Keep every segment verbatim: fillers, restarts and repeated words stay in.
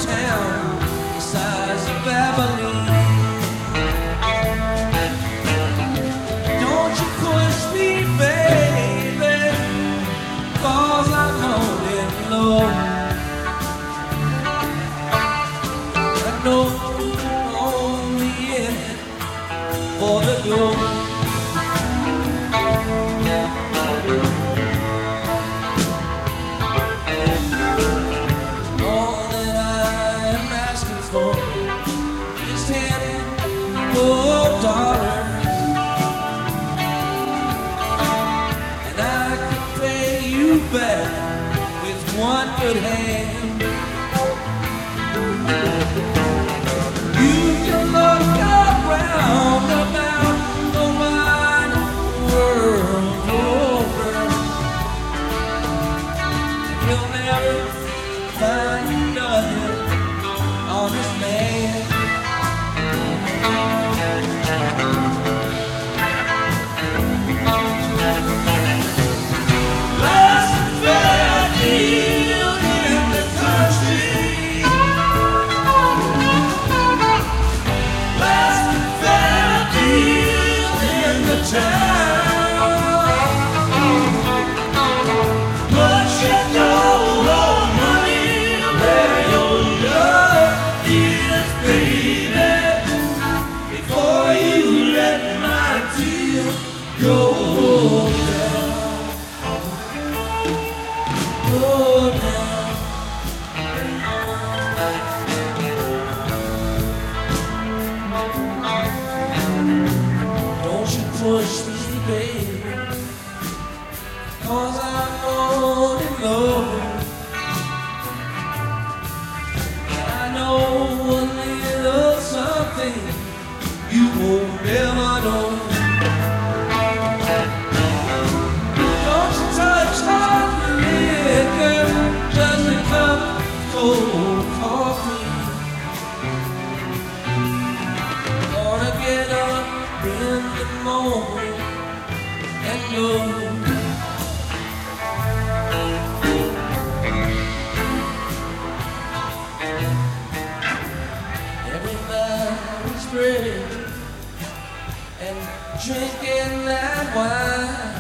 town the size of Abilene. Don't you push me, baby, 'cause I'm holding low. I know I'm only in it for the glow. Dollars, and I could pay you back with one good hand. You can look around about the wide world over, and you'll never find another honest man. Push me, baby, 'cause I'm holding low. I know a little something you won't ever know. Don't you touch hot liquor, just a cup of cold coffee. Gonna get up in the morning and go. Everybody's ready and drinking that wine.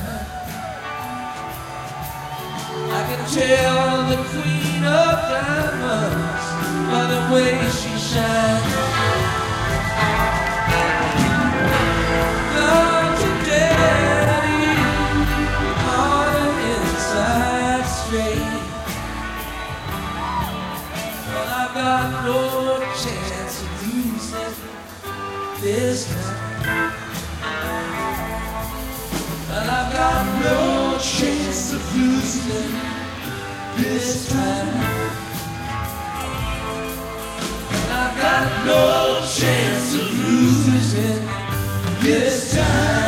I can tell the queen of diamonds by the way she shines. Got no chance of losing this time. And I've got no chance of losing this time. And I've got no chance of losing this time.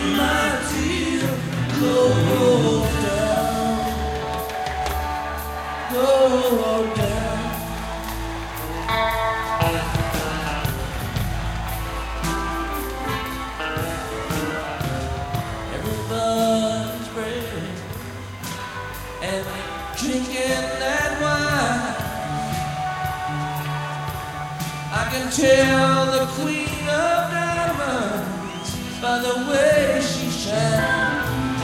my tear goes down, goes down. Everybody's praying and drinking that wine. I can tell the queen of diamonds by the way she shines.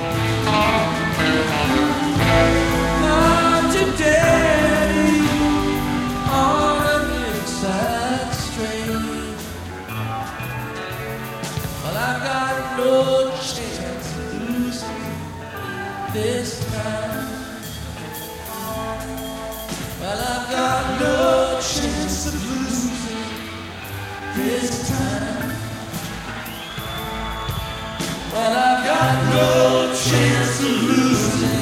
Mom to daddy on an inside string. Well, I've got no chance of losing this time. Well, I've got no chance of losing this time. Well, I've got no chance of losing